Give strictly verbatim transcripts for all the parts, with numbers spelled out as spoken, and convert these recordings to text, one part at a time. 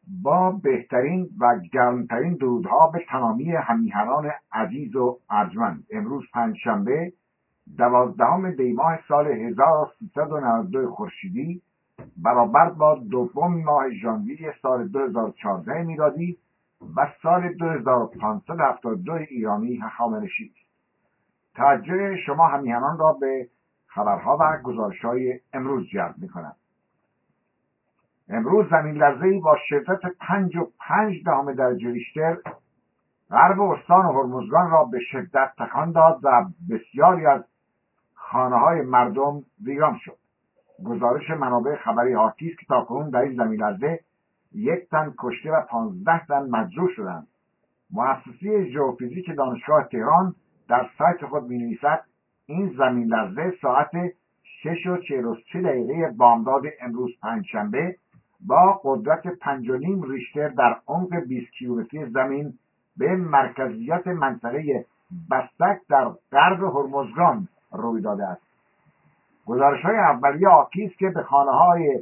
با بهترین و گرمترین درودها به تمامی هممیهنان عزیز و ارجمند. امروز پنجشنبه دوازدهم دی ماه سال هزار و سیصد و نود و دو خورشیدی برابر با دوم ماه ژانویه سال دو هزار و چهارده میلادی و سال دو هزار و پانصد و هفتاد و دو ایرانی هخامنشی. توجه شما هممیهنان را به خبرها و گزارش‌های امروز جلب می‌کنم. امروز زمین لرزه‌ای با شدت پنج و پنج دهم درجه ریشتر غرب استان هرمزگان را به شدت تکان داد و بسیاری از خانه‌های مردم ویران شد. گزارش منابع خبری حاکی است که تاکنون در این زمین لرزه یک تن کشته و پانزده تن مجروح شدند. مؤسسه ژئوفیزیک دانشگاه تهران در سایت خود می‌نویسد این زمین لرزه ساعت شش و چهل و سه دقیقه بامداد امروز پنجشنبه با قدرت پنج و نیم ریشتر در عمق بیست کیلومتری زمین به مرکزیت منطقه بستک در غرب هرمزگان روی داده است. گزارش‌های اولیه حاکی است که به خانه‌های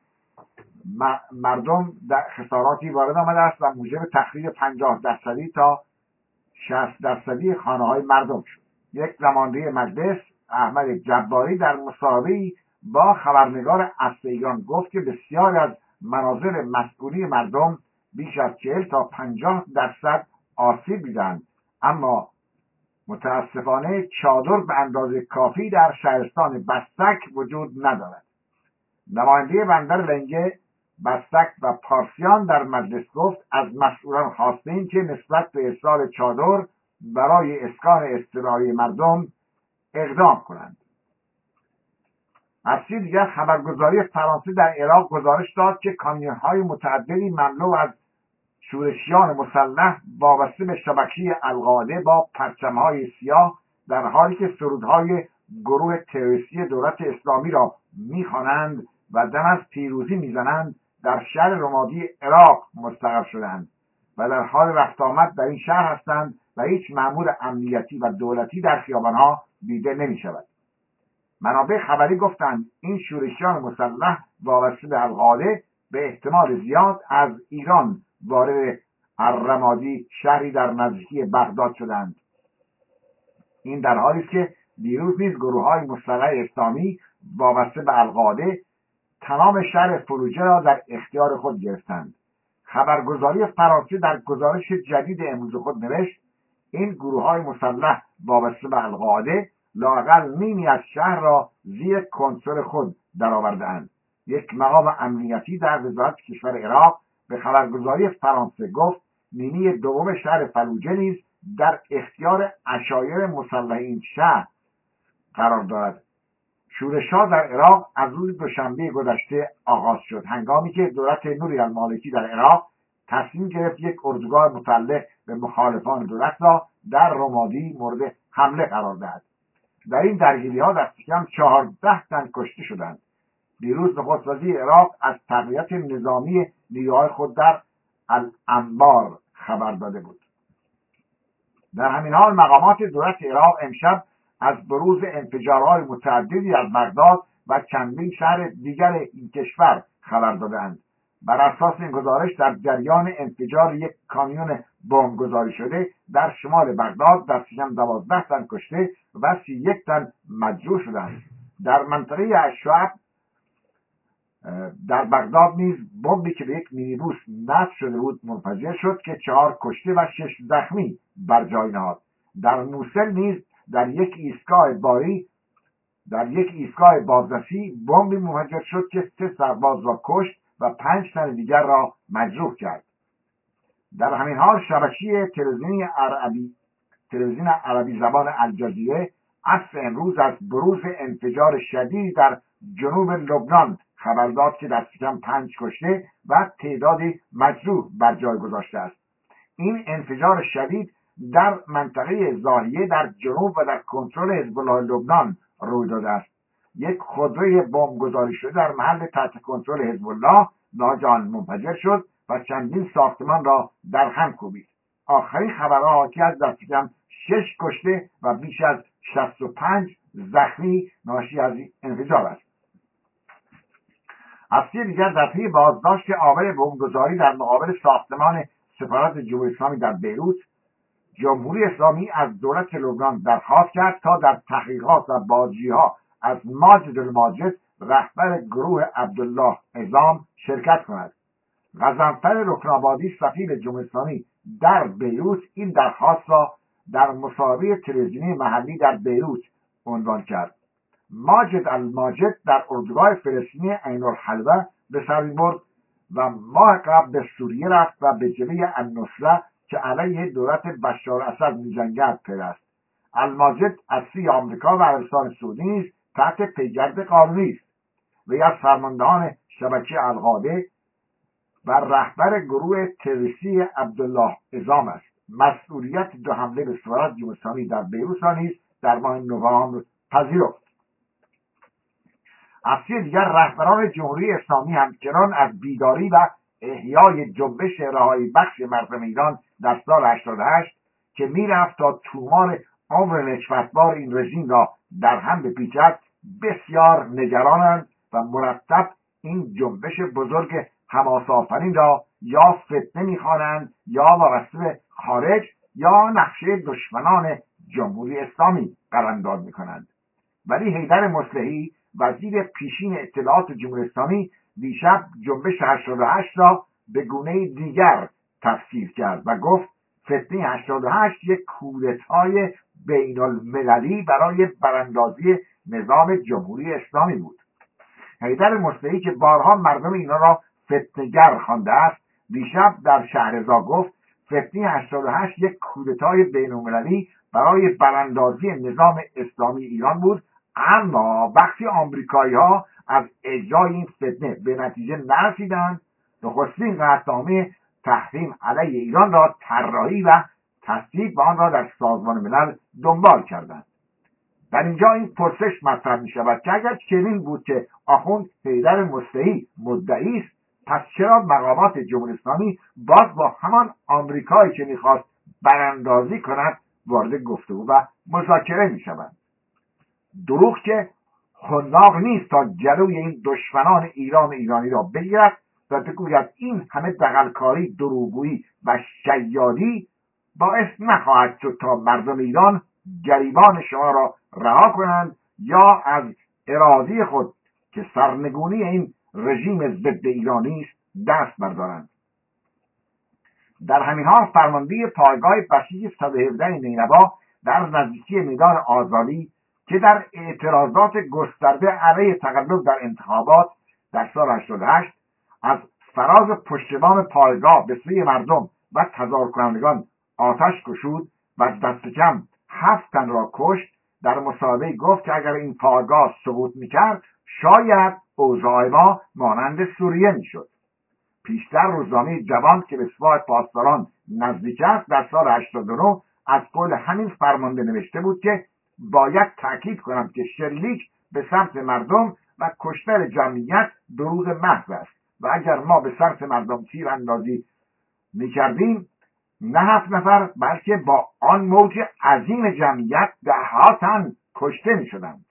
مردم در خساراتی وارد آمده است و موجب تخریب پنجاه درصدی تا شصت درصدی خانه‌های مردم شد. یک نماینده مجلس احمد جباری در مصاحبه‌ای با خبرنگار اصل ایران گفت که بسیاری از منازل مسکونی مردم بیش از چهل تا پنجاه درصد آسیب دیدند، اما متاسفانه چادر به اندازه کافی در شهرستان بستک وجود ندارد. نماینده بندر لنگه، بستک و پارسیان در مجلس گفت از مسئولان خواستیم که نسبت به ارسال چادر برای اسکان اضطراری مردم اقدام کنند. از سوی دیگر خبرگزاری فرانسه در عراق گزارش داد که کامیون‌های متعددی مملو از شورشیان مسلح وابسته به شبکه القاعده با پرچم‌های سیاه در حالی که سرودهای گروه تروریستی دولت اسلامی را می‌خوانند و دم از پیروزی می‌زنند در شهر رمادی عراق مستقر شدند و در حال رفت آمد در این شهر هستند و هیچ مأمور امنیتی و دولتی در خیابان‌ها دیده نمی‌شود. منابع خبری گفتند این شورشیان مسلح وابسته به القاعده به احتمال زیاد از ایران وارد الرمادی شهری در نزدیکی بغداد شدند. این در حالی است که دیروز نیز گروه‌های مسلح اسلامی وابسته به القاعده تمام شهر فلوجه را در اختیار خود گرفتند. خبرگزاری فرانسه در گزارش جدید امروز خود نوشت این گروه‌های مسلح وابسته به القاعده لااقل نیمی از شهر را زیر کنترل خود درآورده‌اند. یک مقام امنیتی در وزارت کشور عراق به خبرگزاری فرانسه گفت نیمی دوم شهر فلوجه نیز در اختیار عشایر مسلح این شهر قرار دارد. شورش‌ها در عراق از روز دوشنبه گذشته آغاز شد، هنگامی که دولت نوری المالکی در عراق تصمیم گرفت یک اردوگاه متعلق به مخالفان دولت را در رمادی مورد حمله قرار دهد. در این درگیری‌ها دست کم چهارده تن کشته شدند. دیروز نخست وزیر عراق از تقویت نظامی نیروهای خود در الانبار خبر داده بود. در همین حال مقامات دولت عراق امشب از بروز انفجارهای متعددی از بغداد و چندین شهر دیگر این کشور خبر دادند. بر اساس این گزارش در جریان انفجار یک کامیون بمبگذاری شده در شمال بغداد دست کم دوازده تن کشته و سی و یک تن مجروح شدند. در منطقه الشعب در بغداد نیز بمبی که به یک مینیبوس نصب شده بود منفجر شد که چهار کشته و شش زخمی بر جای نهاد. در موصل نیز در یک ایستگاه باری در یک ایستگاه بازرسی بمبی منفجر شد که سه سرباز را کشت و پنج تن دیگر را مجروح کرد. در همین حال شبکه تلویزیونی عربی تلویزیون عربی زبان الجزیره عصر امروز از بروز انفجار شدیدی در جنوب لبنان خبر داد که دست کم پنج کشته و تعدادی مجروح بر جای گذاشته است. این انفجار شدید در منطقه زاهیه در جنوب و در کنترل حزب الله لبنان روی داده است. یک خودروی بمبگذاری شده در محل تحت کنترل حزب الله ناگهان منفجر شد و چندین ساختمان را در هم کوبید. آخرین خبرها حاکی از دست کم شش کشته و بیش از شصت و پنج زخمی ناشی از انفجار است. از سوی دیگر در پی بازداشت عامل بمبگذاری در مقابل ساختمان سفارت جمهوری اسلامی در بیروت، جمهوری اسلامی از دولت لبنان درخواست کرد تا در تحقیقات و بازجویی‌ها از ماجد الماجد رهبر گروه عبدالله عظام شرکت کند. غضنفر رکنابادی سفیر جمهوری اسلامی در بیروت این درخواست را در مصاحبه تلویزیونی محلی در بیروت عنوان کرد. ماجد الماجد در اردوگاه فلسطینی عین الحلوه به سر برد و ماه قبل به سوریه رفت و به جبهه النصره که علیه دولت بشار اسد می‌جنگد پیوست. الماجد از سوی آمریکا و عربستان سعودی نیز تحت پیگرد قانونی است. وی از فرماندهان شبکه القاعده و رهبر گروه تروریستی عبدالله عظام است. مسئولیت دو حمله به سفارت جمهوری اسلامی در بیروت را نیز در ماه نوامبر پذیرفت. از سوی دیگر رهبران جمهوری اسلامی همچنان از بیداری و احیای جنبش رهایی بخش مردم ایران در سال هشتاد و هشت که میرفت تا تومار عمر نکبتبار این رژیم را در هم بپیچد بسیار نگرانند و مرتب این جنبش بزرگ حماسه‌آفرین را یا فتنه می‌خوانند یا وابسته به خارج یا نقشه دشمنان جمهوری اسلامی قلمداد می‌کنند. ولی حیدر مصلحی وزیر پیشین اطلاعات جمهوری اسلامی دیشب جنبش هشتاد و هشت را به گونه دیگر تفسیر کرد و گفت فتنه هشتاد و هشت یک کودتای بین المللی برای براندازی نظام جمهوری اسلامی بود. حیدر مصلحی که بارها مردم اینا را فتنه‌گر خوانده است، دیشب در شهرضا گفت فتنه هشتاد و هشت یک کودتای بین المللی برای براندازی نظام اسلامی ایران بود، اما وقتی آمریکایی‌ها از اجرای این فتنه به نتیجه نرسیدند، نخستین قطعنامه تحریم علیه ایران را طراحی و تصویب آن را در سازمان ملل دنبال کردند. در اینجا این پرسش مطرح می شود که اگر چنین بود که آخوند حیدر مصلحی مدعی است، پس چرا مقامات جمهوری اسلامی باز با همان آمریکایی که میخواست براندازی کند وارد گفتگو و مذاکره می شوند؟ دروغ که خلاق نیست تا جلوی این دشمنان ایران و ایرانی را بگیرد و بگوید این همه دغلکاری، دروغگویی و شیادی باعث نخواهد شد تا مردم ایران گریبان شما را رها کنند یا از اراده خود که سرنگونی این رژیم ضد ایرانی است دست بردارند. در همین حال فرمانده پایگاه بسیج صد و هفده نینوا در نزدیکی میدان آزادی که در اعتراضات گسترده علیه تقلب در انتخابات در سال هشتاد و هشت از فراز پشتبان پایگاه به سوی مردم و تظاهر کنندگان آتش گشود و دست کم هفت تن را کشت، در مصاحبه گفت که اگر این پایگاه سقوط میکرد شاید اوضاع ما مانند سوریه میشد. پیشتر روزنامه جوان که به سپاه پاسداران نزدیک است در سال هشتاد و نه از قول همین فرمانده نوشته بود که باید تأکید کنم که شلیک به سمت مردم و کشتن جمعیت دروغ محض است و اگر ما به سمت مردم تیر اندازی میکردیم نه هفت نفر بلکه با آن موج عظیم جمعیت دهها تن کشته میشدند.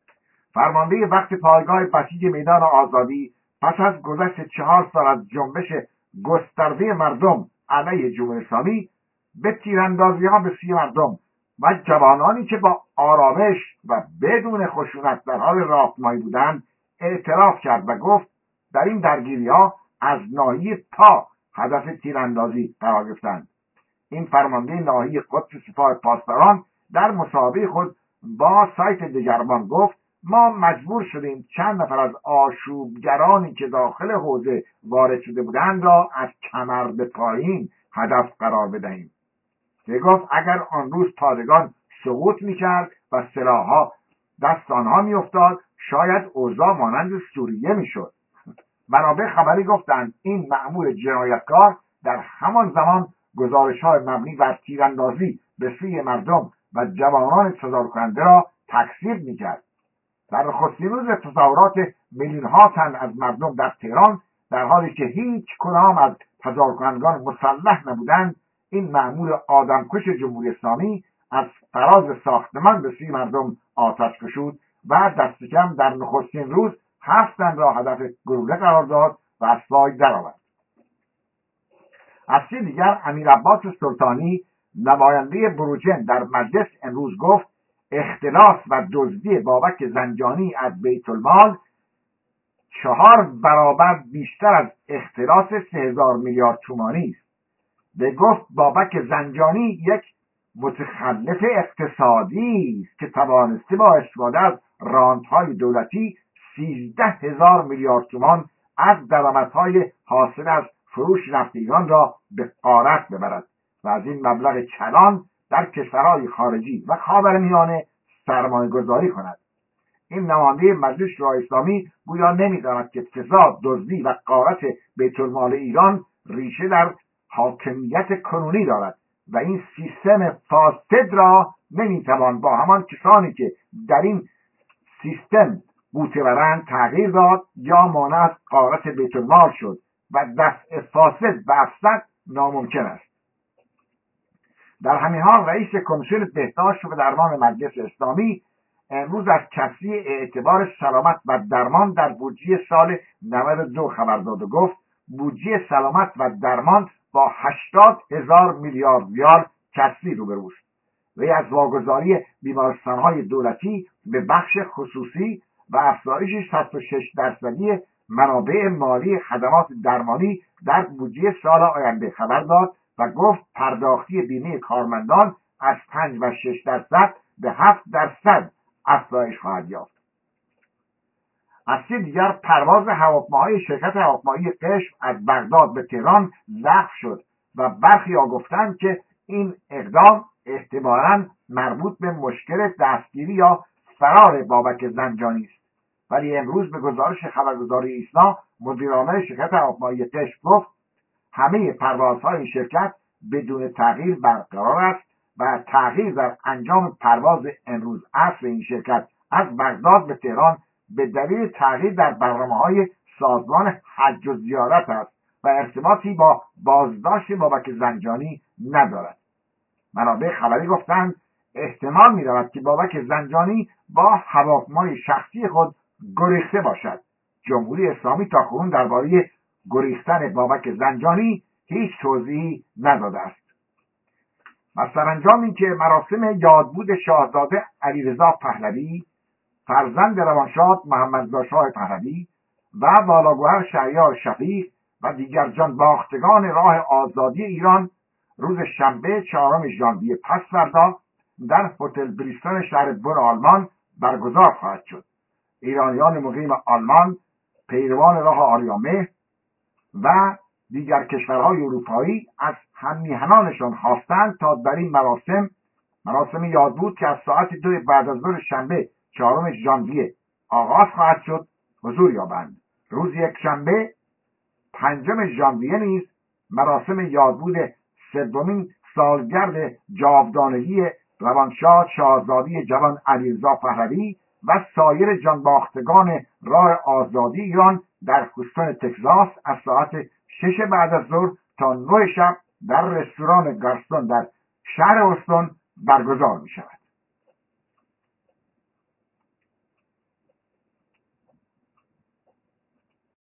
فرمانده وقت پایگاه بسیج میدان آزادی پس از گذشت چهار سال از جنبش گسترده مردم علیه جمهوری اسلامی به تیراندازی‌ها به سوی مردم و جوانانی که با آرامش و بدون خشونت در حال راهپیمایی بودند اعتراف کرد و گفت در این درگیری‌ها از ناحیه پا هدف تیراندازی قرار گرفتند. این فرمانده ناحیه قدس سپاه پاسداران در مصاحبه خود با سایت دگربان گفت ما مجبور شدیم چند نفر از آشوبگرانی که داخل حوزه وارد شده بودند را از کمر به پایین هدف قرار بدهیم. که گفت اگر آن روز پادگان سقوط میکرد و سلاحها دست آنها میافتاد شاید اوضاع مانند سوریه میشد. منابع خبری گفتند این مأمور جنایتکار در همان زمان گزارش‌های مبنی بر تیراندازی به سوی مردم و جوانان تظاهر کننده را تکذیب میکرد. در نخستین روز تظاهرات میلیون‌ها تن از مردم در تهران در حالی که هیچ کدام از تظاهر کنندگان مسلح نبودند، این مأمور آدمکش جمهوری اسلامی از فراز ساختمان به سوی مردم آتش گشود و دست کم در نخستین روز هفت تن را هدف گلوله قرار داد و از پای درآورد. از سوی دیگر امیر عباس سلطانی نماینده بروجرد در مجلس امروز گفت اختلاس و دزدی بابک زنجانی از بیت المال چهار برابر بیشتر از اختلاس سه هزار میلیارد تومانی است. به گفت بابک زنجانی یک متخلف اقتصادی است که توانسته با استفاده از رانت‌های دولتی سیزده هزار میلیارد تومان از درآمدهای حاصل از فروش نفت ایران را به غارت ببرد و از این مبلغ کلان در کشورهای خارجی و خاورمیانه سرمایه گذاری کند. این نماینده مجلس شورای اسلامی گویا نمی‌داند که فساد، دزدی و غارت بیت المال ایران ریشه در حاکمیت کنونی دارد و این سیستم فاسد را نمیتوان با همان کسانی که در این سیستم بوته برند تغییر داد یا مانع از غارت بیت المال شد و دفع فاسد و افسد ناممکن است. در همین حال رئیس کمیسیون بهداشت و درمان مجلس اسلامی امروز از کسری اعتبار سلامت و درمان در بودجه سال نود و دو خبر داد و گفت بودجه سلامت و درمان با هشتاد هزار میلیارد ریال کسری روبروست. وی از واگذاری بیمارستان‌های دولتی به بخش خصوصی و افزایش صد و شش درصدی منابع مالی خدمات درمانی در بودجه سال آینده خبر داد و گفت پرداختی بیمه کارمندان از پنج و شش درصد به هفت درصد افزایش خواهد یافت. از سوی دیگر پرواز هواپیماهای شرکت هواپیمایی قشم از بغداد به تهران لغو شد و برخی‌ها گفتند که این اقدام احتمالاً مربوط به مشکل دستگیری یا فرار بابک زنجانی است. ولی امروز به گزارش خبرگزاری ایسنا مدیرعامل شرکت هواپیمایی قشم گفت همه پروازهای شرکت بدون تغییر برقرار است و تغییر در انجام پرواز امروز عصر این شرکت از بغداد به تهران به دلیل تغییر در برنامه‌های سازمان حج و زیارت است و ارتباطی با بازداشت بابک زنجانی ندارد. منابع خبری گفتند احتمال می‌رود که بابک زنجانی با هواپیمای شخصی خود گریخته باشد. جمهوری اسلامی تاکنون درباره گریختن بابک زنجانی هیچ توضیحی نداده است. و سرانجام این که مراسم یادبود شاهزاده علیرضا پهلوی فرزند روانشاد محمدرضا شاه پهلوی و بالاگوهر شهریار شفیق و دیگر جانباختگان راه آزادی ایران روز شنبه چهارم ژانویه پس فردا در هتل بریستون شهر بن آلمان برگزار خواهد شد. ایرانیان مقیم آلمان، پیروان راه آریامهر و دیگر کشورهای اروپایی از هم‌میهنانشان خواستند تا در این مراسم مراسم یادبود که از ساعت دو بعد از ظهر شنبه چهارم ژانویه آغاز خواهد شد حضور یابند. روز یکشنبه پنجم ژانویه نیز مراسم یادبود سومین سالگرد جاودانگی روانشاد شاهزاده جوان علیرضا پهلوی و سایر جانباختگان راه آزادی ایران در هوستون تگزاس از ساعت شش بعد از ظهر تا نه شب در رستوران گارستون در شهر هوستون برگزار می شود.